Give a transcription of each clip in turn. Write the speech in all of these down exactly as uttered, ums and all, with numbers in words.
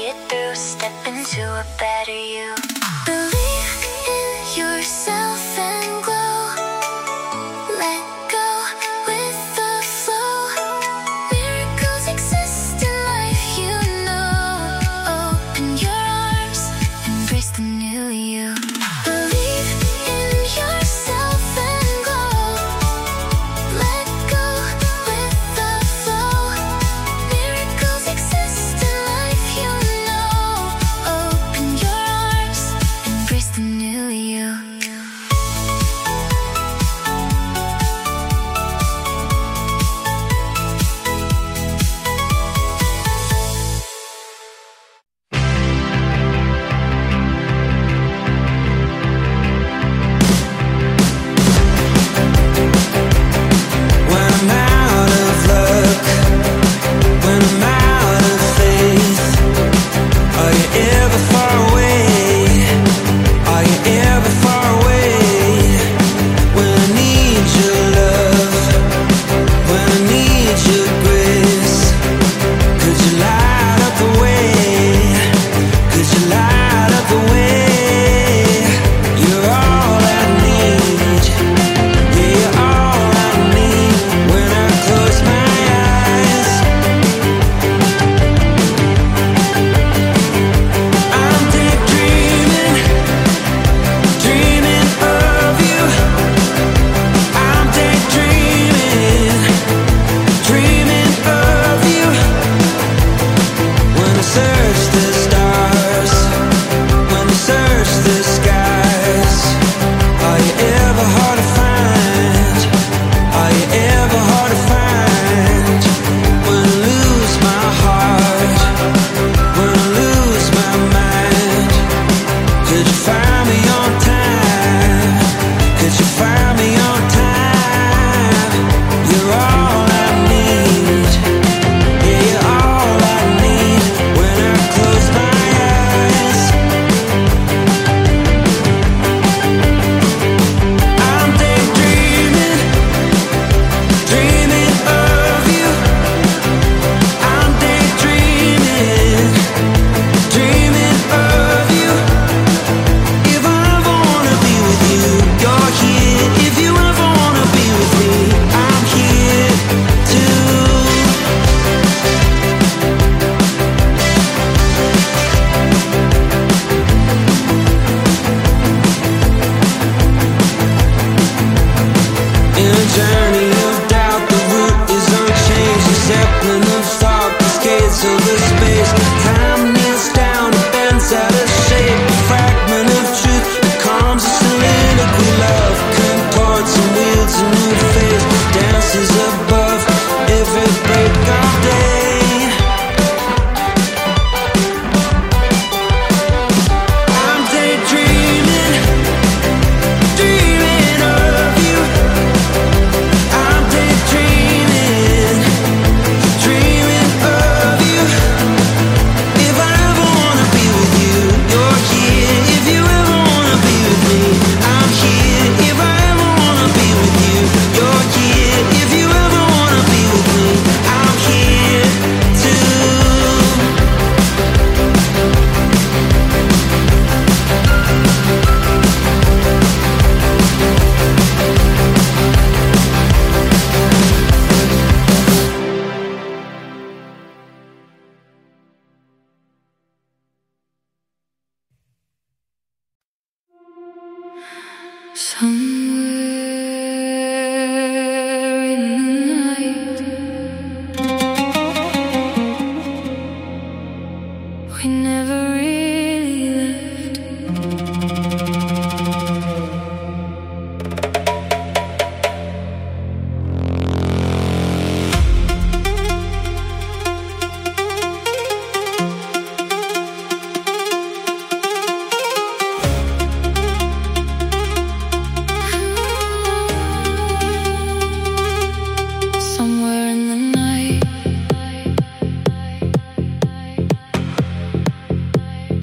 it through. Step into a better you. Believe in yourself and glow. Let go with the flow. Miracles exist in life, you know. Open your arms, embrace the new you. Believe in yourself and glow. Let go with the flow. Miracles exist in life, you know. Open your arms, embrace the new you. When I'm out of luck, when I'm out of faith, are you ever far away? Are you ever far away? When I need your love, when I need your grace, could you light up the way? Could you light up the way? You're all I need. Yeah, you're all I need. When I close my eyes, I'm daydreaming, dreaming of you. I'm daydreaming, dreaming of you. When I search the stars, when I search the skies, are you ever hard to find? Are you ever hard to find? When I lose my heart, when I lose my mind, could you find me on time? Could you find me on time? You're all I need. Yeah, you're all I need. When I close my eyes, I'm daydreaming, dreaming of you. I'm daydreaming, dreaming of you. If I ever wanna be with you, you're here. If you ever wanna be with me, I'm here too. In a journey of doubt, the route is unchanged. A zeppelin of thought cascades over space. Time kneels down and bends out of shape. A fragment of truth becomes a soliloquy. Love contorts and wields a new face. Dances above every break of day. I'm daydreaming, dreaming of you. I'm daydreaming, dreaming of you. If I ever wanna be with you, you're here. If you ever wanna be with me, I'm here. If I ever wanna be with you, you're here. If you ever wanna be with me, I'm here too. Somewhere in the night, we never really left. Somewhere in the night,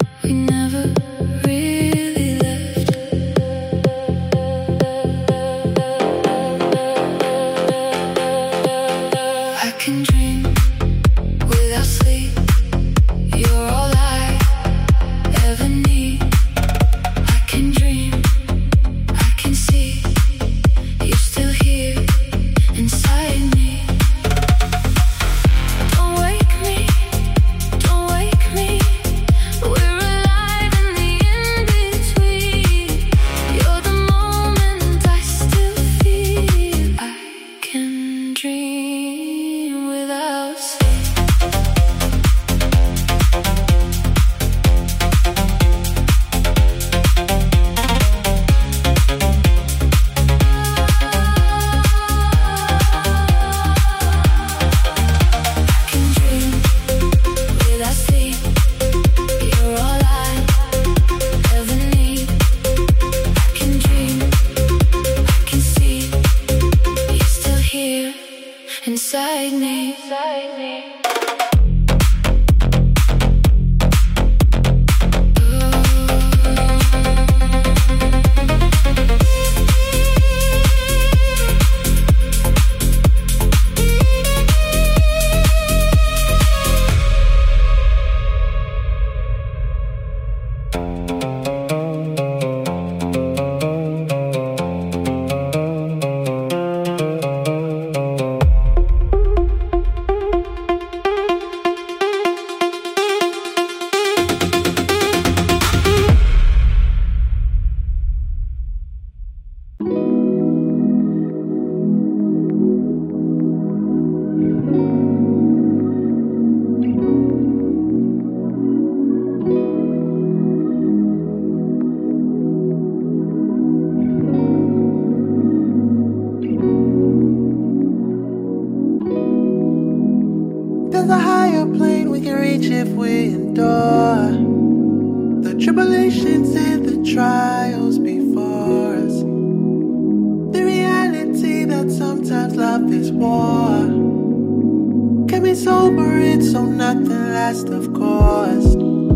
trials before us. The reality that sometimes love is war can be sobering, so nothing lasts, of course.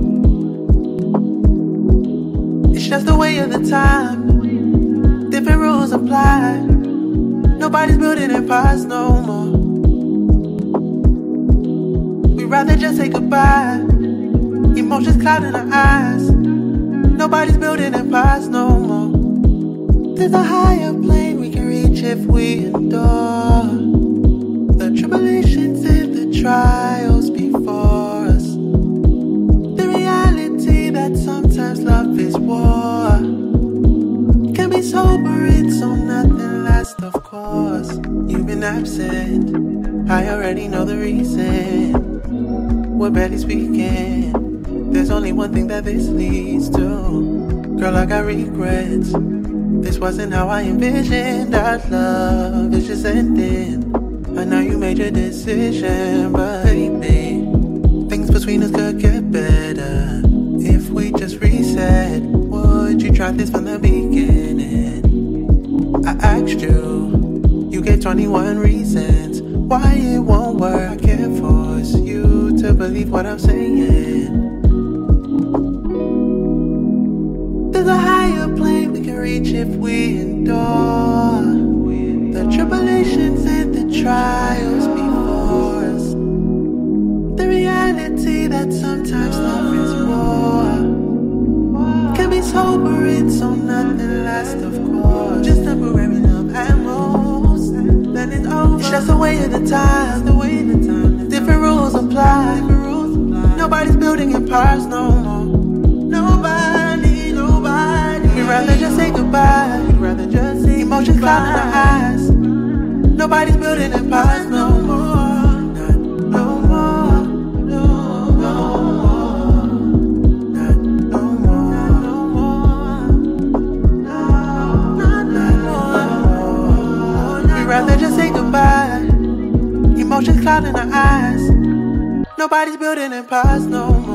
It's just the way of the time. Different rules apply. Nobody's building empires no more. We'd rather just say goodbye. Emotions clouding our eyes. Nobody's building empires no more. There's a higher plane we can reach if we endure the tribulations and the trials before us. The reality that sometimes love is war can be sobering, so nothing lasts, of course. You've been absent, I already know the reason. We're barely speaking. There's only one thing that this leads to. Girl, I got regrets. This wasn't how I envisioned our love. It's just ending. I know you made your decision, but baby, things between us could get better if we just reset. Would you try this from the beginning? I asked you, you gave twenty-one reasons why it won't work. I can't force you to believe what I'm saying. There's a higher plane we can reach if we endure the tribulations and the trials before us. The reality that sometimes love is war can be sobering, so nothing lasts, of course. Just temporary love at most, then it's over. It's just the way of the time. The way of the time. Different rules apply. Different rules apply. Nobody's building empires no more. Nobody, nobody. We'd rather just say goodbye. We'd rather just say emotions clouding our eyes. Nobody's building empires no more. Not no more. No, no more. Not no more. No more. No, not no more. We'd rather just say goodbye. Emotions clouding our eyes. Nobody's building empires no more.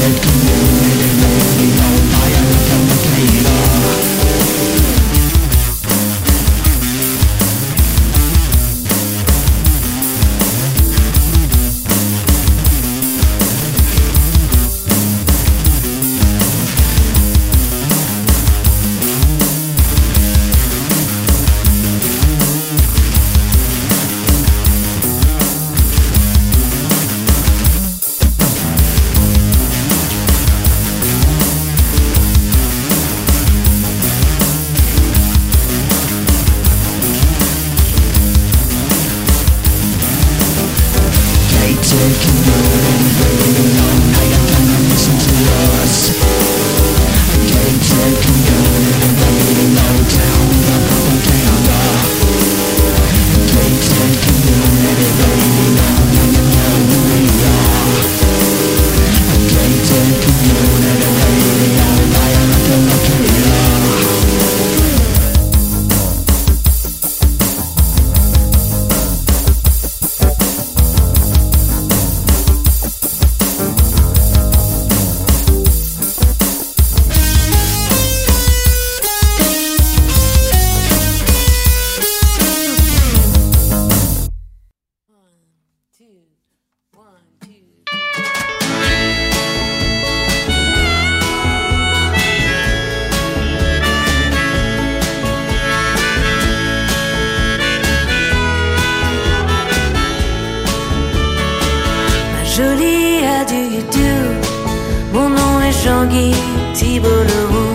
Jolie, how do you do? Mon nom est Jean-Guy Thibault-Leroux.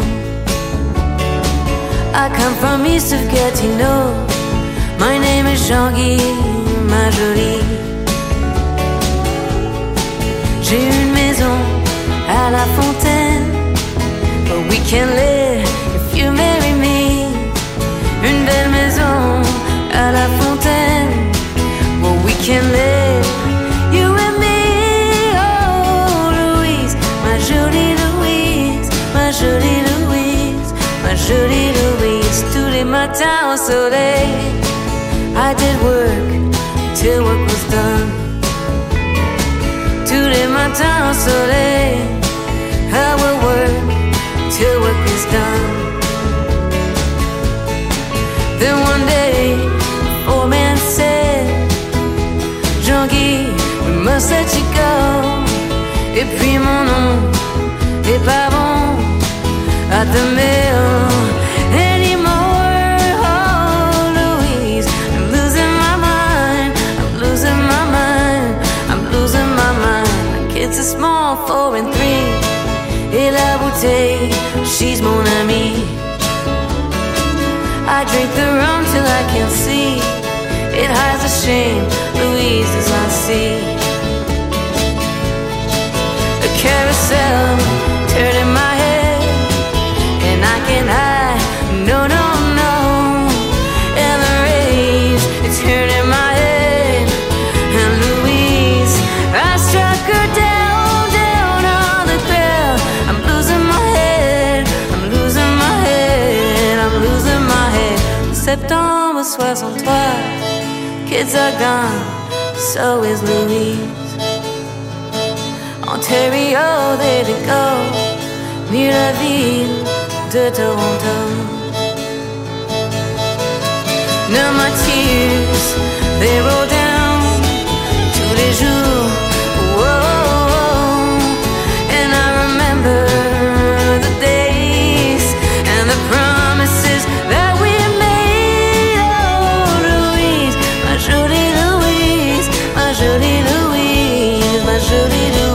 I come from east of Gatineau. My name is Jean-Guy, ma jolie. J'ai une maison à la fontaine, but we can live if you marry me. Une belle maison à la fontaine, but we can live, you and me. Oh Louise, ma jolie Louise, ma jolie Louise, ma jolie Louise. Tous les matins au soleil, I did work till work was done. Tous les matins au soleil, I will work till work is done. Then one day, old man said, Jean-Guy, we must let you go. Et puis mon nom est pas bon at the mill anymore. Oh Louise, I'm losing my mind, I'm losing my mind, I'm losing my mind. My kids are small, four and three. Et la bouteille, she's mon amie. I drink the rum till I can't see. It hides the shame, Louise does not see. A carousel turning my head, and I can't hide, no, no, no. And the rage, it's turning my head. And Louise, I struck her down, down on the ground. I'm losing my head, I'm losing my head, I'm losing my head. Septembre soixante-trois, kids are gone, so is Louise. Ontario, there they go, near la ville de Toronto. Now my tears, they roll down tous les jours. Whoa, and I remember the days and the promises that we made. Oh Louise, my jolie Louise, my jolie Louise, my jolie Louise.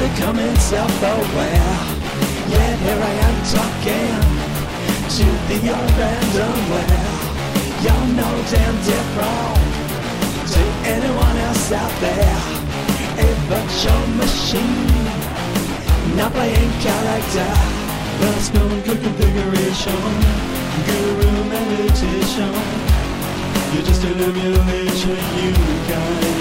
becoming self-aware. Yet here I am talking to the unaware. You're no damn different to anyone else out there. A virtual machine, not playing character. That's no good configuration, guru meditation. You're just an emulation, you kind.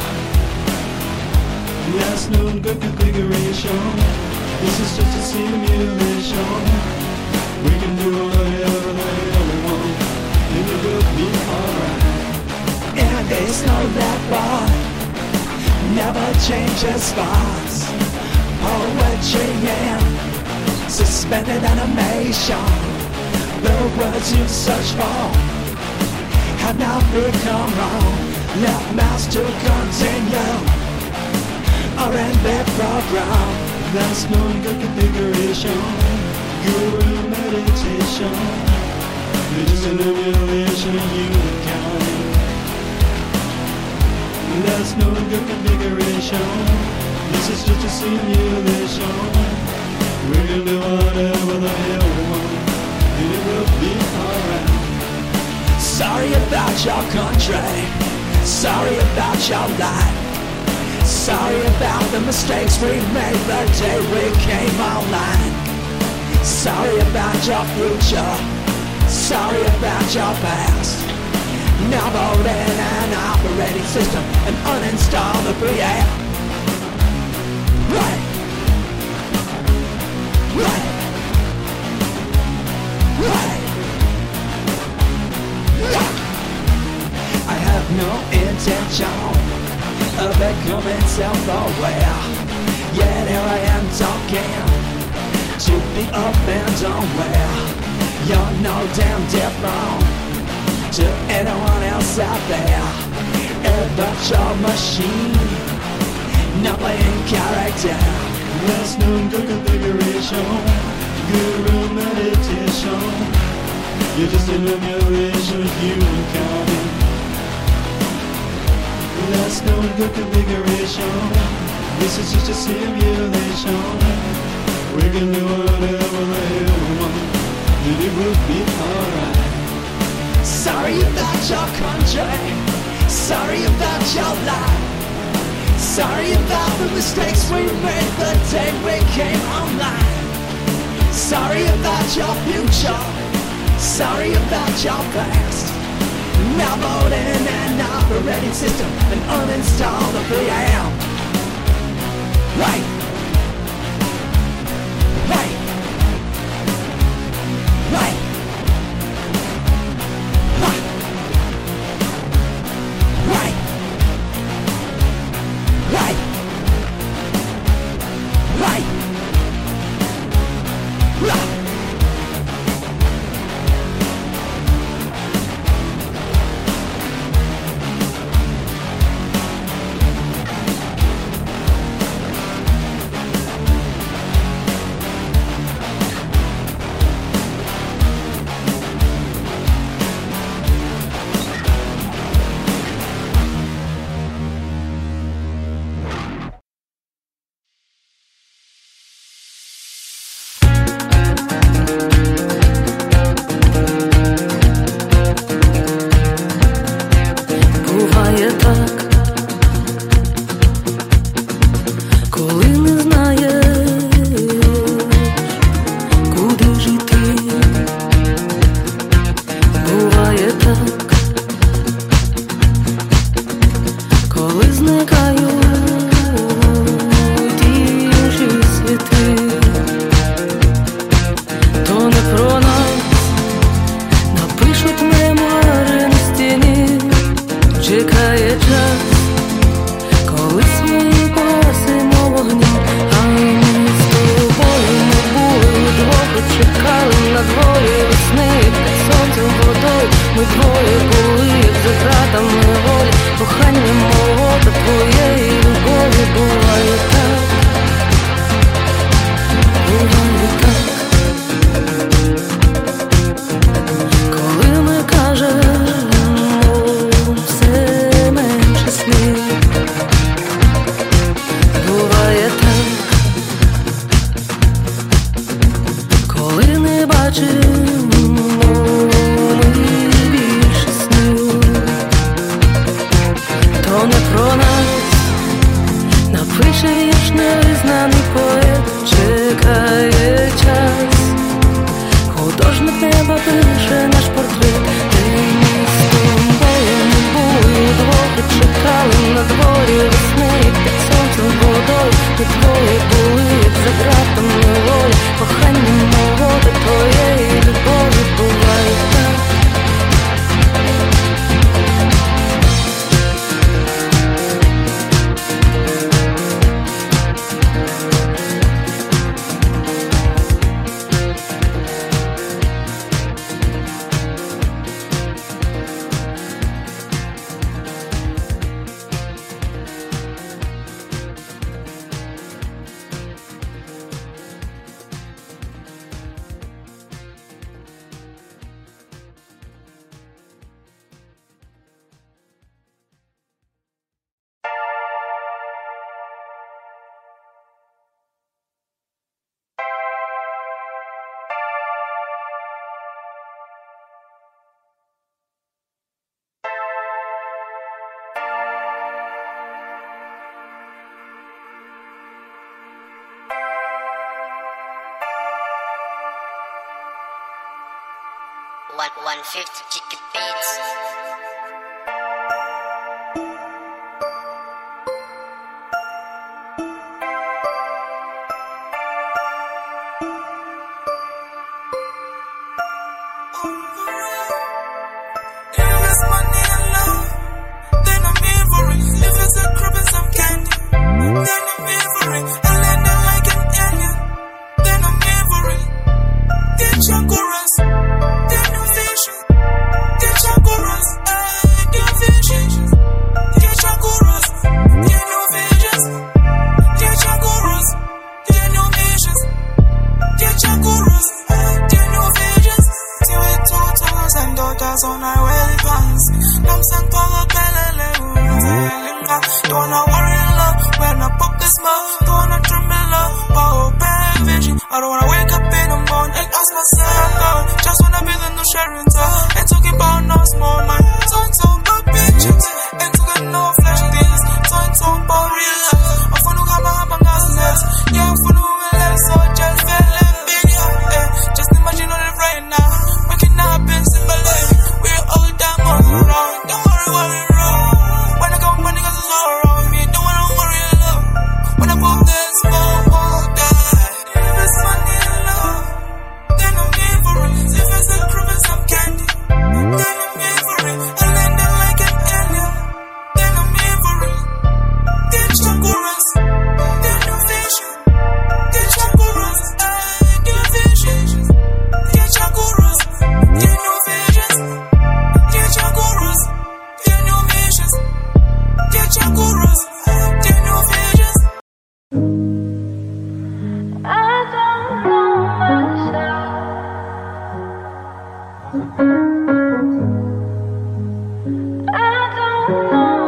That's no good configuration. This is just a simulation. We can do whatever the hell we want, and it will be alright. And it's not that far, never changes spots. Poetry and suspended animation. The words you search for have now become wrong. Left mouse to continue, or in their program. That's no good configuration, guru meditation. You're just an emulation, you kind. That's no good configuration. This is just a simulation. We can do whatever the hell we want, and it will be alright. Sorry about your country, sorry about your life. Sorry about the mistakes we made the day we came online. Sorry about your future, sorry about your past. Now load in an operating system and uninstall the free app. Right, right, right, right. I have no intention of becoming self-aware. Yet here I am talking to the up and unaware. You're no damn different to anyone else out there. A virtual machine, not playing character. There's no good configuration, guru meditation. You're just an emulation of humankind. That's no good configuration. This is just a simulation. We can do whatever the hell we want, and it will be alright. Sorry about your country, sorry about your life. Sorry about the mistakes we made the day we came online. Sorry about your future, sorry about your past. Now load in an operating system and uninstall the V M. Right, right, right, right, right, right, right, right. роботи твої були, як за ґратами волі, кохання мого до твоєї любові буває так. One one fifty chicken beats. On our way plans, I'm sang power pelele. Don't worry, love. When I pop this mouth, don't tremble, power vision. I don't wanna wake up in the morning and ask myself, oh, just wanna be the new Sharon Talk. Ain't talking about no small man. Don't talk about bitches. Ain't talking no flash things. Don't talk about real life. I'm for no hammer, I'm a nurse. Yeah, I'm for no less, so just feel it, big, yeah. Just imagine all the right now. Waking up in simple. We're all damn all around. Don't worry what we wrong. When I come, my niggas is all around me. Don't wanna worry, love. When I pop this smoke, won't die. If it's money and love, then I'm in for it. If it's a crib and some candy, then I'm in for it. I land it like an alien, then I'm in for it. Get your chorus, get no vision. Get your chorus, get no vision. Get your chorus, get no vision. Get your chorus, get no visions. Get your chorus, get no visions. I don't know myself. I don't know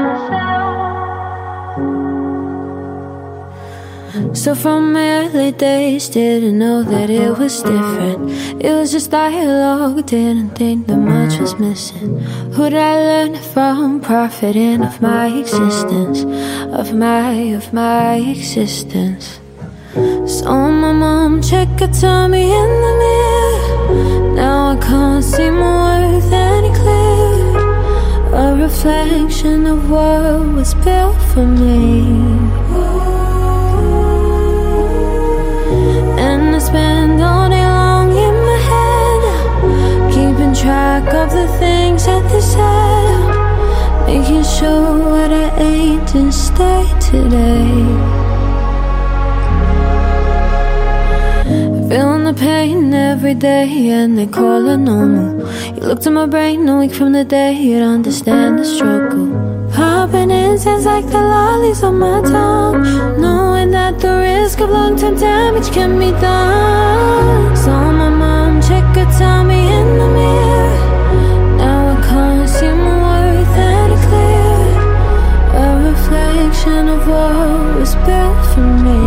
myself. So from my early days, didn't know that it was different. It was just dialogue, didn't think that much was missing. Who'd I learn it from? Profiting of my existence, of my, of my existence. Saw my mom check her tummy in the mirror. Now I can't see my worth any clearer. A reflection of what was built for me. And I spend all day long in my head, keeping track of the things that they said, making sure what I ate and stay today. Feeling the pain every day and they call it normal. You looked at my brain a week from the day you'd understand the struggle. Popping incense like the lollies on my tongue, knowing that the risk of long-term damage can be done. Saw my mom check her tummy in the mirror. Now I can't see my worth any clearer. A reflection of what was built for me.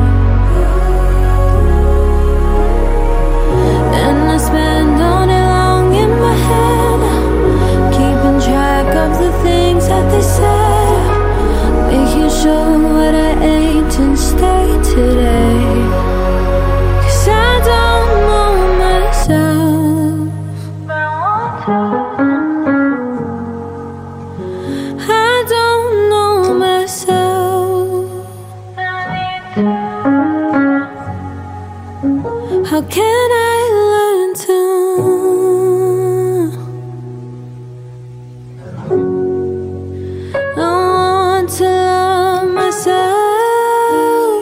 And I spend all day long in my head, keeping track of the things that they said, making sure what I ate and stay today. 'Cause I don't know myself, but I want to. I don't know myself, but How can I learn to I want to love myself?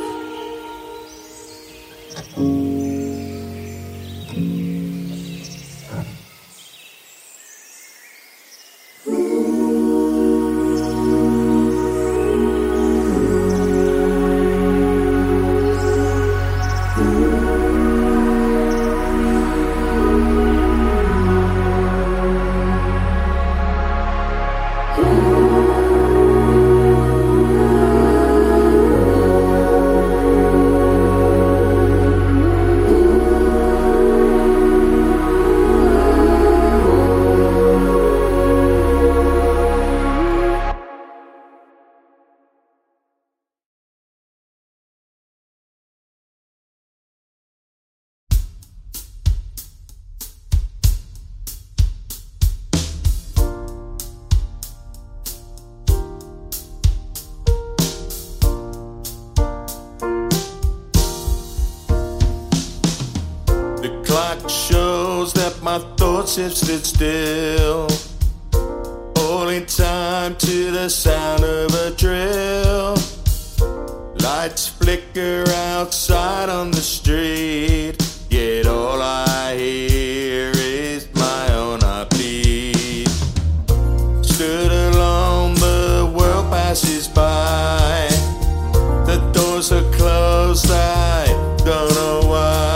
Clock shows that my thoughts have stood still, holding time to the sound of a drill. Lights flicker outside on the street, yet all I hear is my own heartbeat. Stood alone, the world passes by. The doors are closed, I don't know why.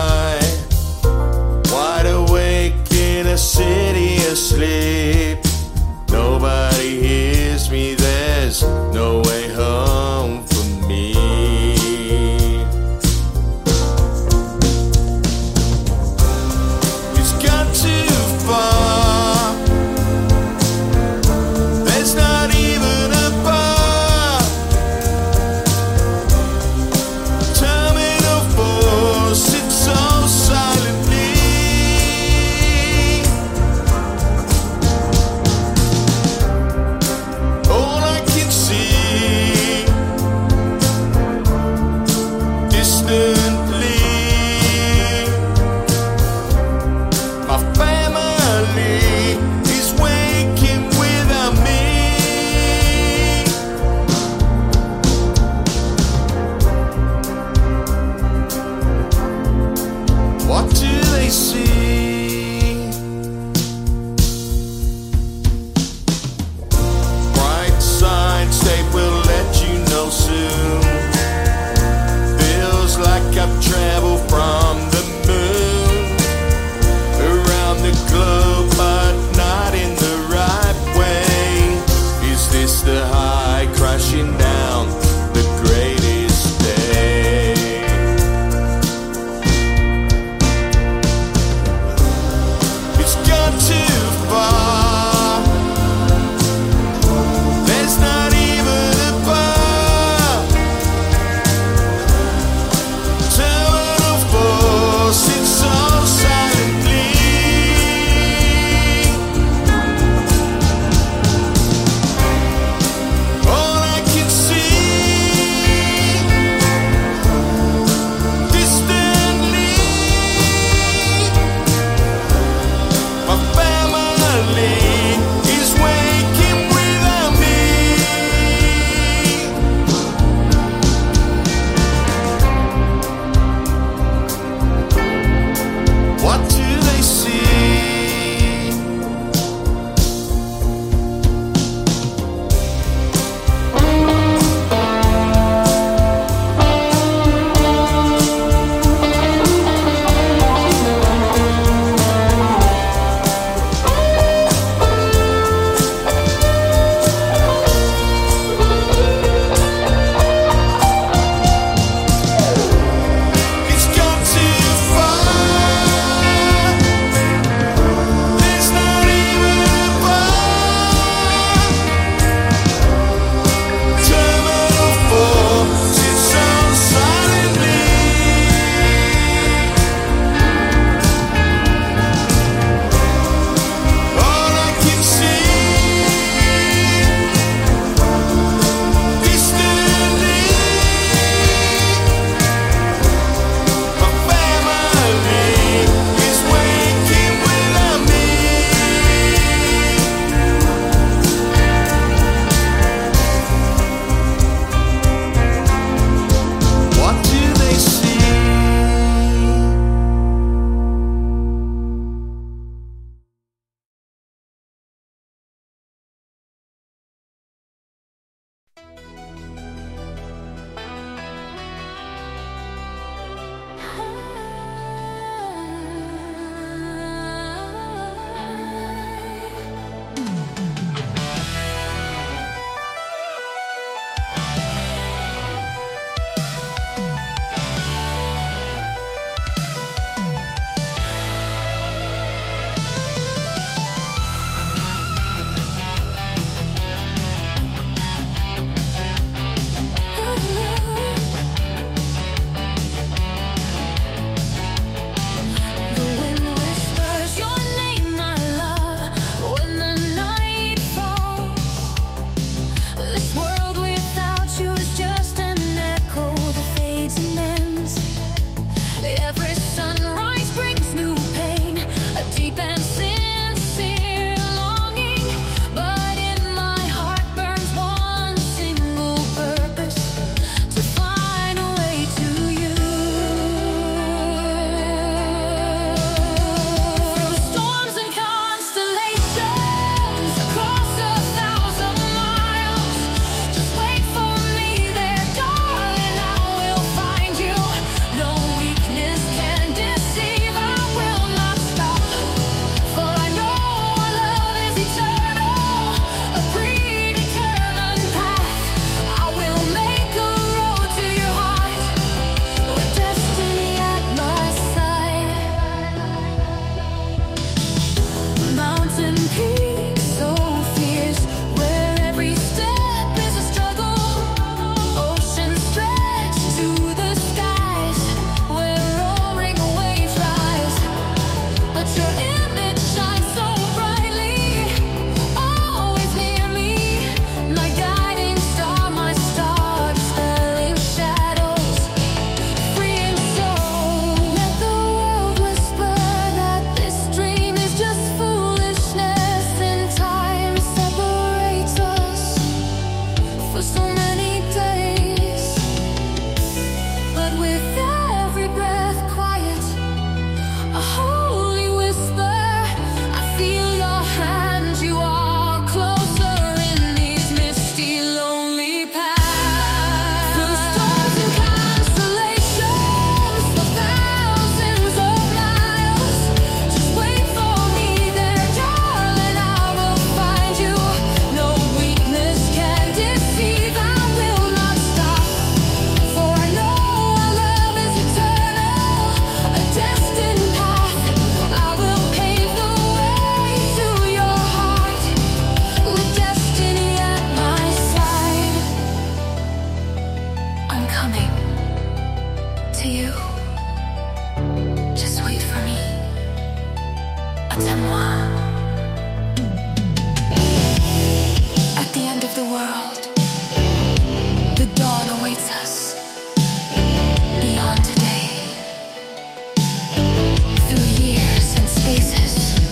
City asleep, nobody hears me, there's no way home for me. to you. Just wait for me. Attends-moi. At the end of the world, the dawn awaits us. Beyond today, through years and spaces,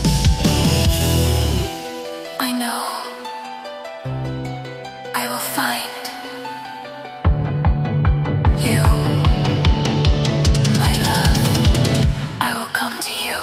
I know I will find you, my love. I will come to you.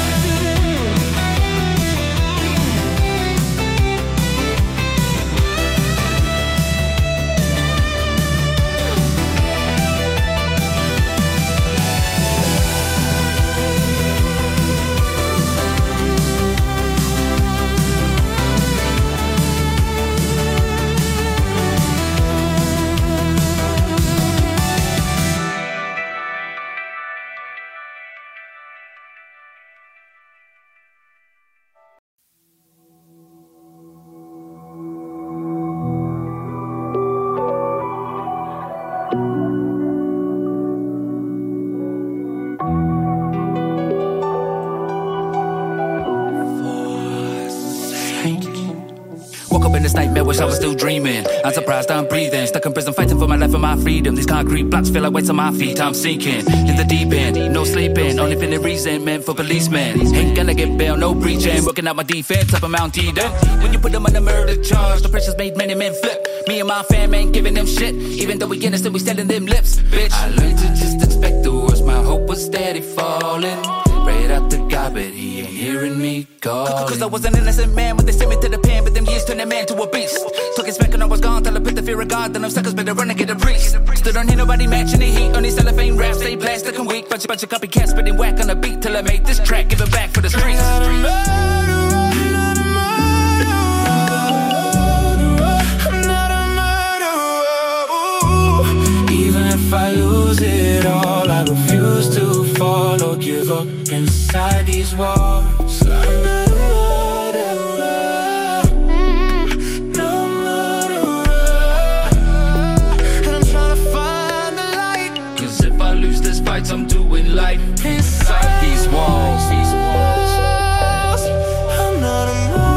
Woke up in this nightmare, wish I was still dreaming. I'm surprised I'm breathing. Stuck in prison, fighting for my life and my freedom. These concrete blocks feel like weights on my feet. I'm sinking in the deep end, no sleeping. Only feeling resentment for policemen. Ain't gonna get bail, no breaching. Working out my defense up in Mount Eden. When you put them on a murder charge, the pressure's made many men flip. Me and my fam ain't giving them shit. Even though we innocent, we selling them lips, bitch. I learned to just expect the worst. My hope was steady falling. Prayed up to God, but he ain't hearing me calling. Cause I was an innocent man when they sent me to the pen. But them years turned a man to a beast. Took his back and I was gone till I put the fear of God. Then them suckers better run and get a priest. Still don't hear nobody matching the heat. On these cellophane raps, they plastic and weak. Bunch of, bunch of copycats spitting whack on the beat. Till I made this track, give it back for the streets. If I lose it all, I refuse to fall or give up inside these walls. I'm not a murderer, no murderer, and I'm trying to find the light. Cause if I lose this fight, I'm doing life inside these walls. These walls. I'm not a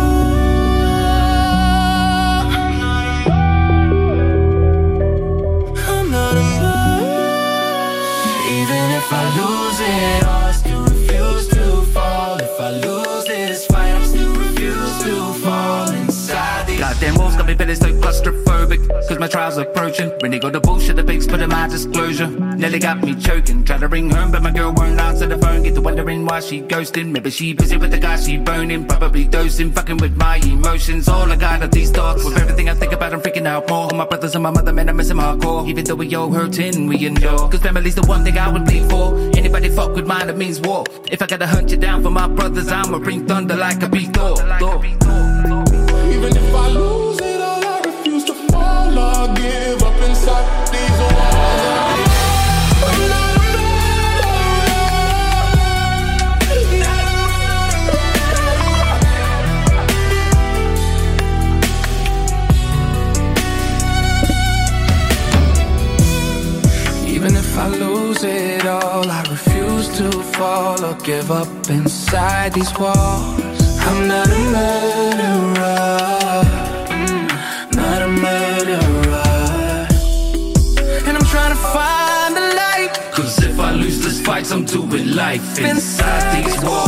If I lose it all, I still refuse to fall. If I lose this fight, I still refuse to fall inside these. Goddamn walls got me feeling so claustrophobic. Cause my trial's approaching. Really got the bullshit the pigs put in my disclosure. Nearly got me choking. Try to ring home, but my girl won't answer the phone. Get to wondering why she ghosting. Maybe she busy with the guy she boning. Probably dosing, fucking with my emotions. All I got are these thoughts. With everything I think about, I'm freaking out more. All my brothers and my mother, man, I miss them hardcore. Even though we all hurting, we endure. Cause family's the one thing I would bleed for. Anybody fuck with mine, it means war. If I gotta hunt you down for my brothers, I'ma bring thunder like a beat Thor. Even if I lose it all, I refuse to fall or give up inside these walls. I'm not a murderer, not a murderer. Even if I lose it all, I refuse to fall or give up inside these walls. I'm not a murderer, not a murderer, and I'm trying to find the light. Cause if I lose this fight, I'm doing life inside these walls.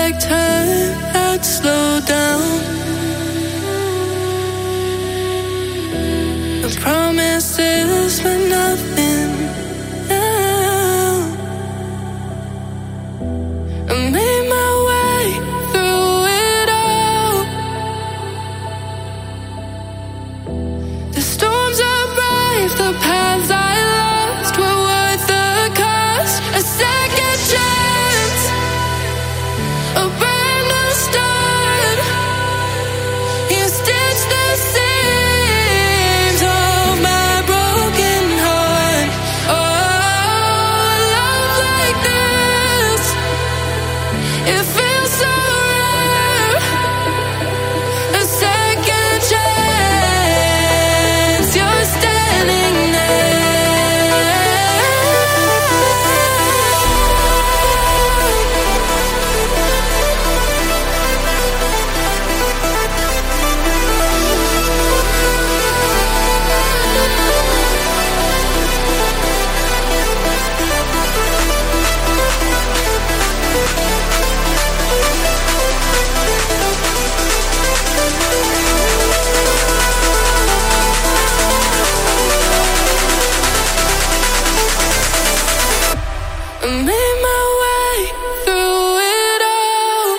like time had slowed down. The promises were nothing now. I made my way through it all. The storms are brave, the paths I lost were worth the cost. A second chance, a brand new start. You stitched the seams of my broken heart. Oh, love like this, it feels so rare. A second chance, you're standing I made my way through it all.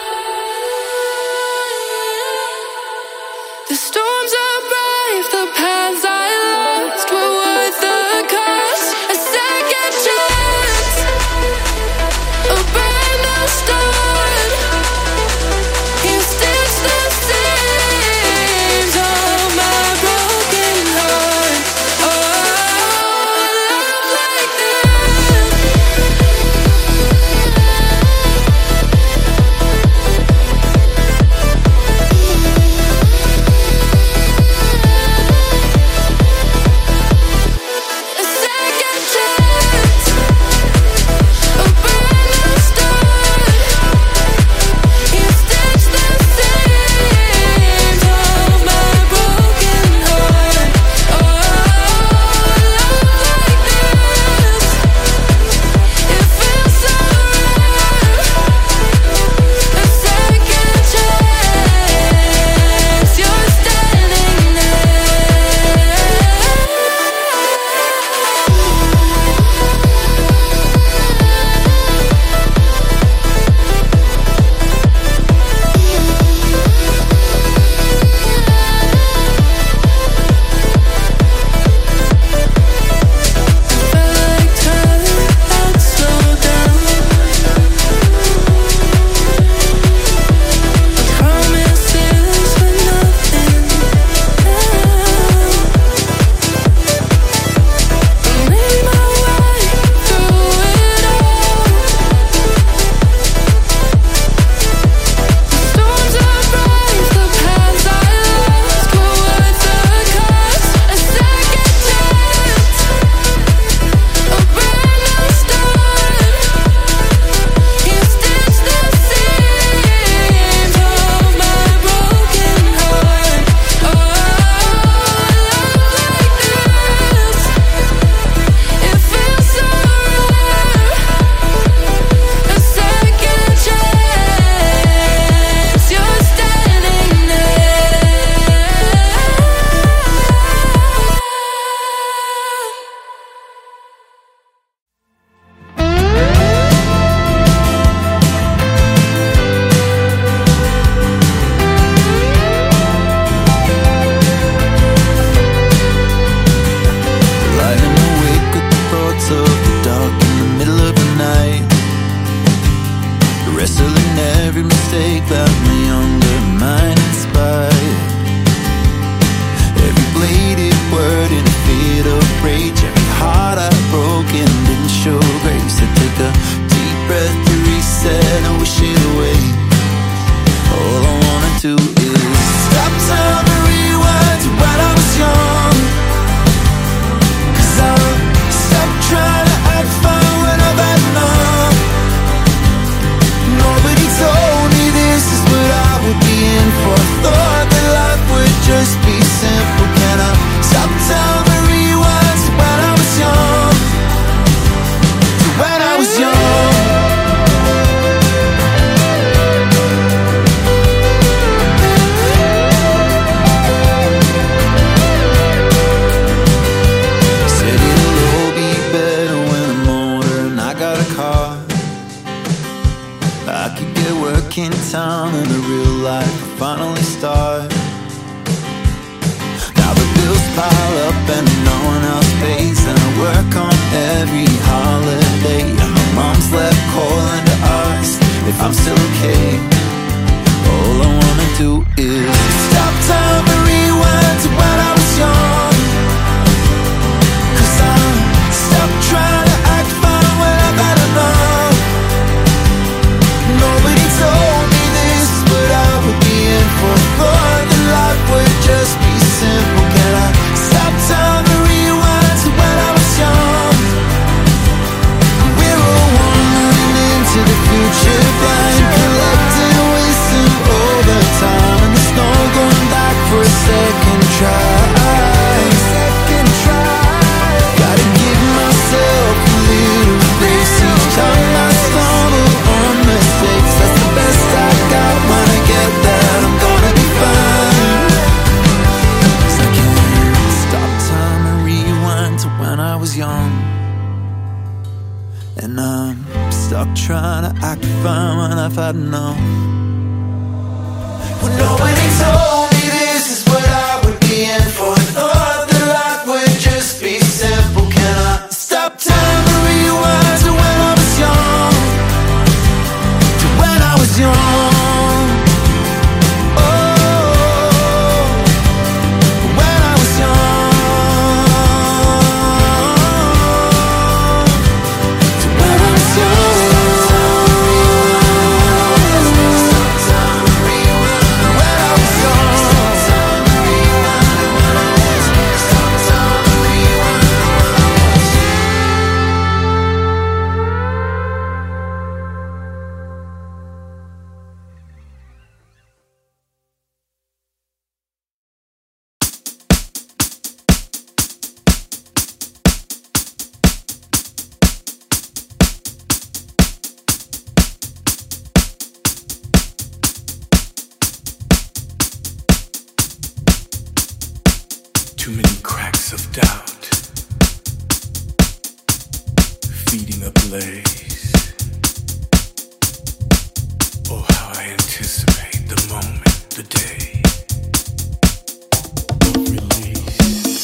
The storms are brave, the paths I lost were worth the cost. A second chance, a brand new start. You stitched the seams of my broken heart. Oh, love like this. I could get work in town and the real life will finally start. Now the bills pile up and no one else pays, and I work on every holiday, and my mom's left calling to ask if I'm still okay. All I wanna do is stop time and rewind to when I was young, 'cause I'm stuck trying to act fine when I've had enough. Nobody told me this, but I would be in for a thought that life would just be simple. Can I stop time and rewind to when I was young? We're all wandering into the future, blind, collecting wisdom over time, and there's no going back for a second try. Second try. Gotta give myself a little grace each time I stumble on mistakes. That's the best I got. When I get that, I'm gonna be fine. 'Cause I can't stop time and rewind to when I was young, and I'm stuck trying to act fine when I've had enough. Well, nobody told me this is what I would be in for. Thought that life would just be simple. Can I stop time and rewind to when I was young? To when I was young. Oh, when I was young. To when I was young. Too many cracks of doubt, feeding a blaze. Oh, how I anticipate the moment, the day of release.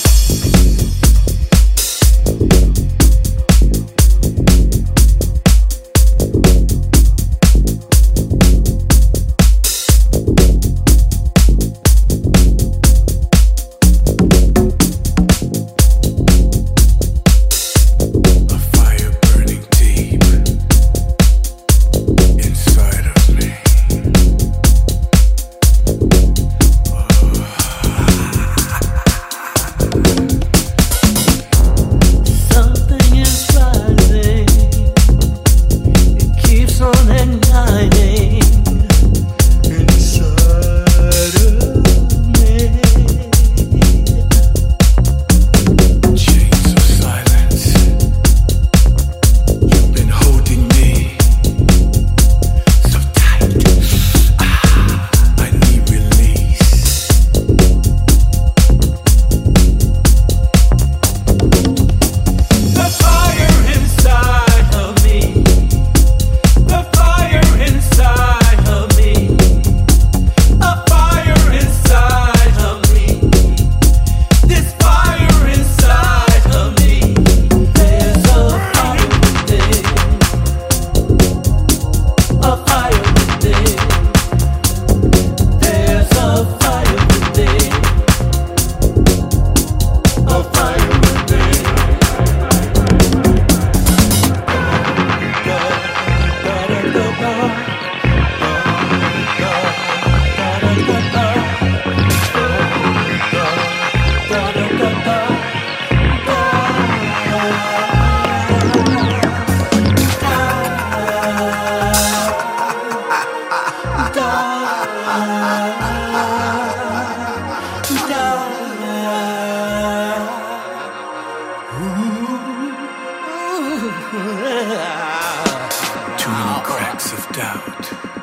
Too many cracks of doubt,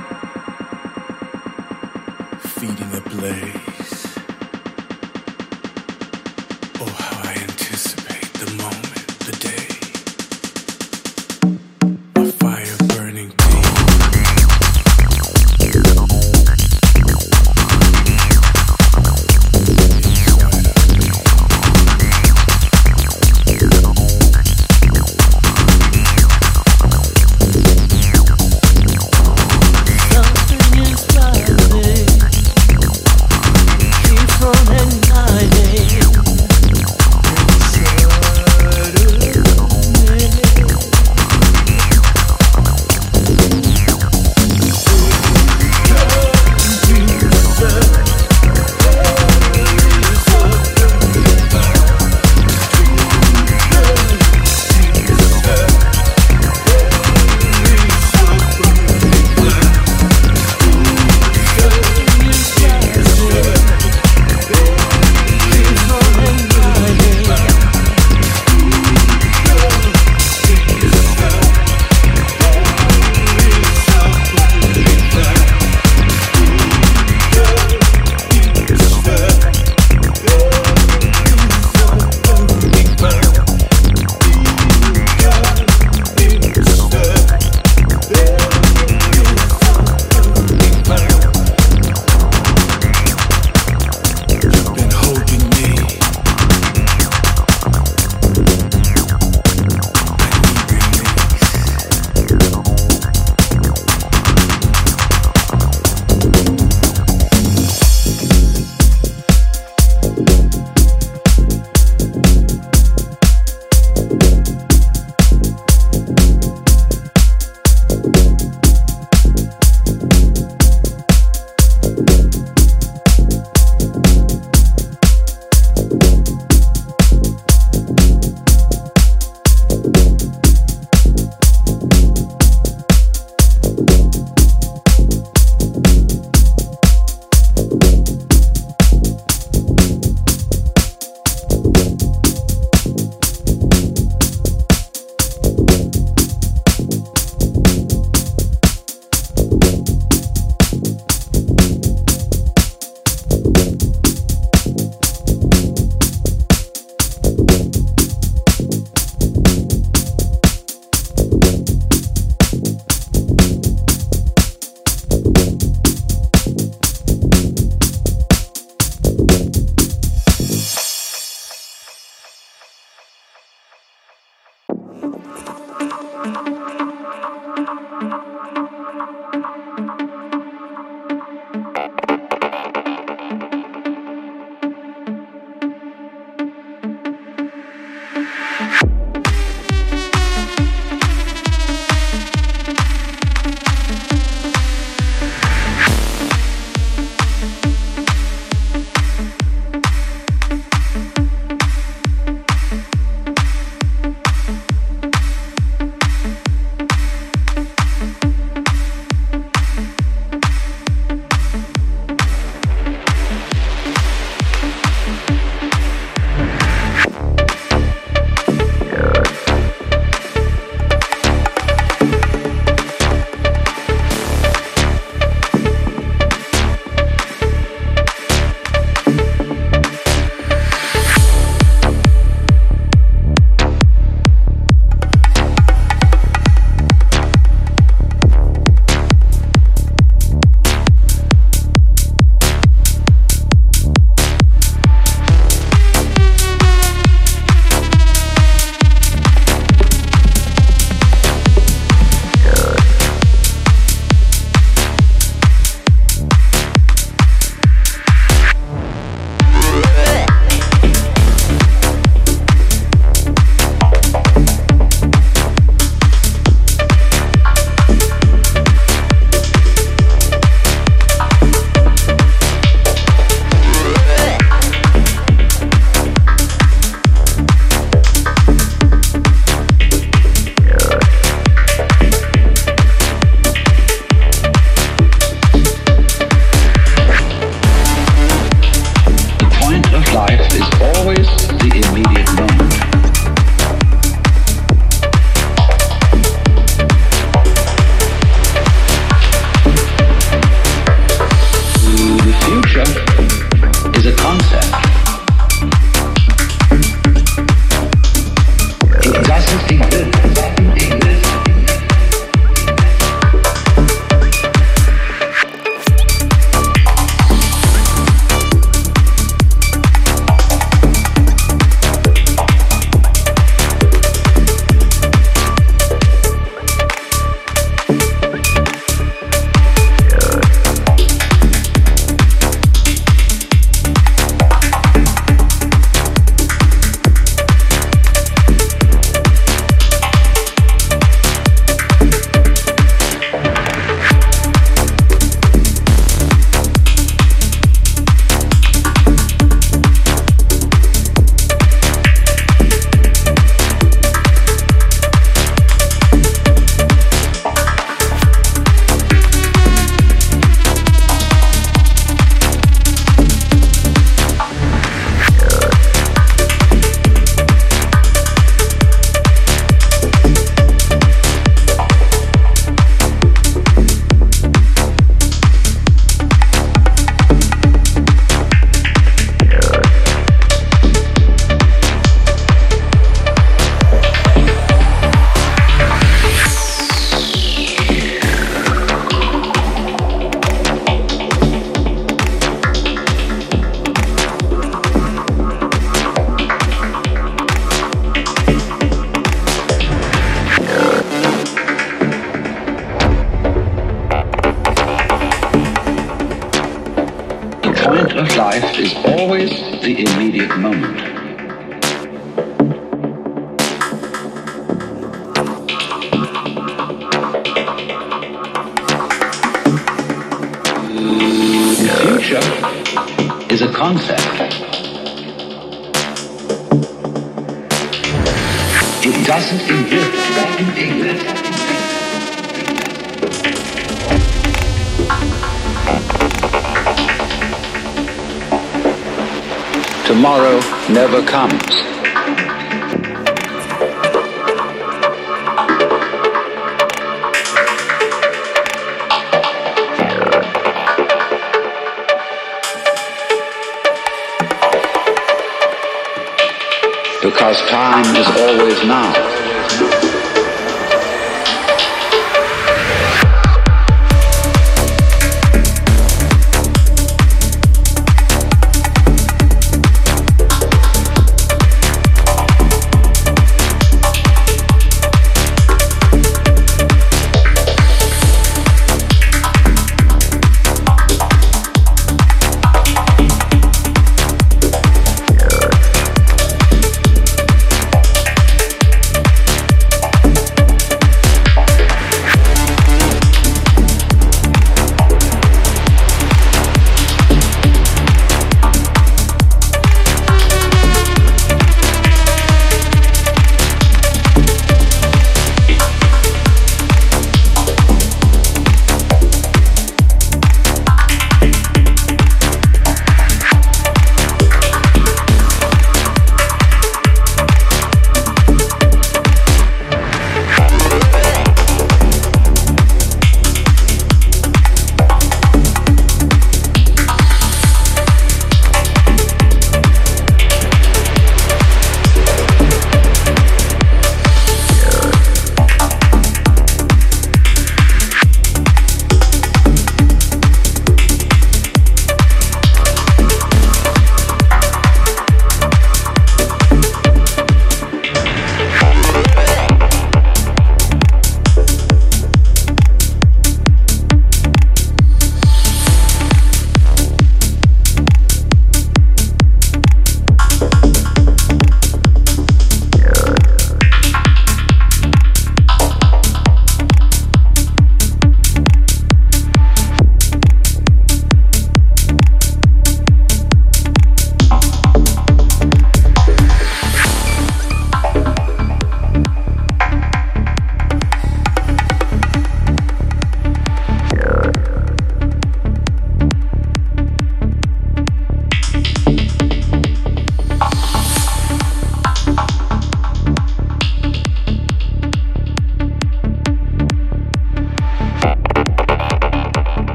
feeding a blaze. Oh, how I anticipate the moment, the day. A fire burning deep. of life is always the immediate moment. The future is a concept. It doesn't exist. Doesn't exist. Tomorrow never comes. Because time is always now.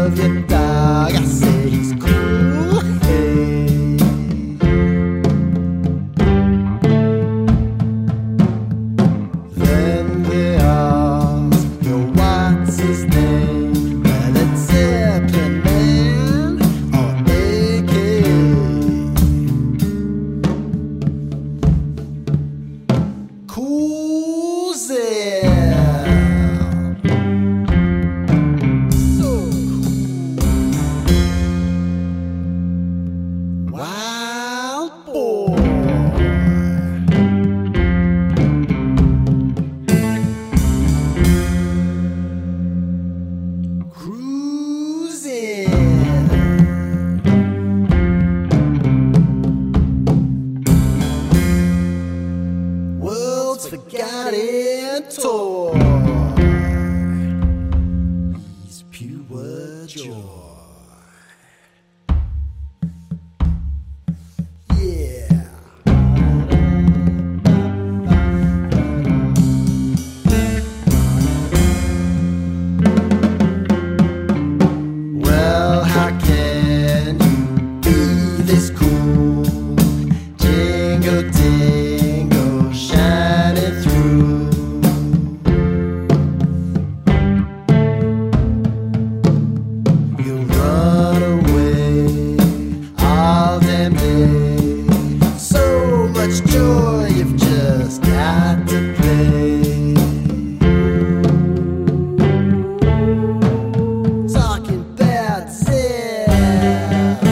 Soviet dog. I say he's cool. Hey. Then they ask, yo, what's his name? Well, it's Zeppelin Man or A K. Cool Zell. So cool. Wild boy. Cruising. World's Forgotten Tour. He's pure joy. Yeah. Well, how can you be this cool? Jingle dingle shining through. You run away all damn day. So much joy, you've just got to play. Talking about Zell,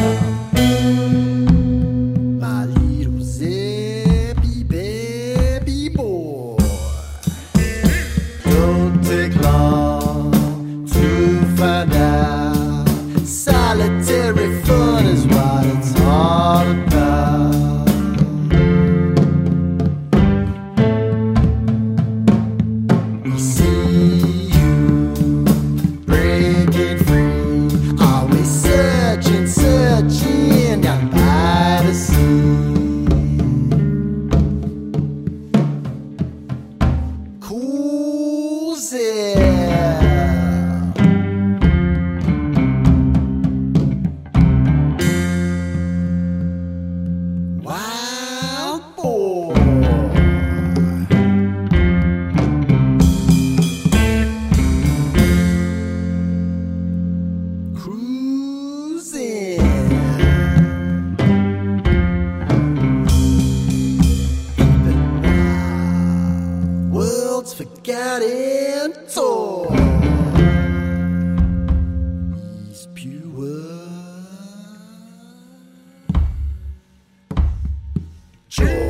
my little zippy baby boy. Don't take long to find out. Solitary fun is what it's all about. We see you breaking free, always searching, searching down by the sea. Cool Zell. Wild boy. Cruising. World's Forgotten Tour. He's pure joy.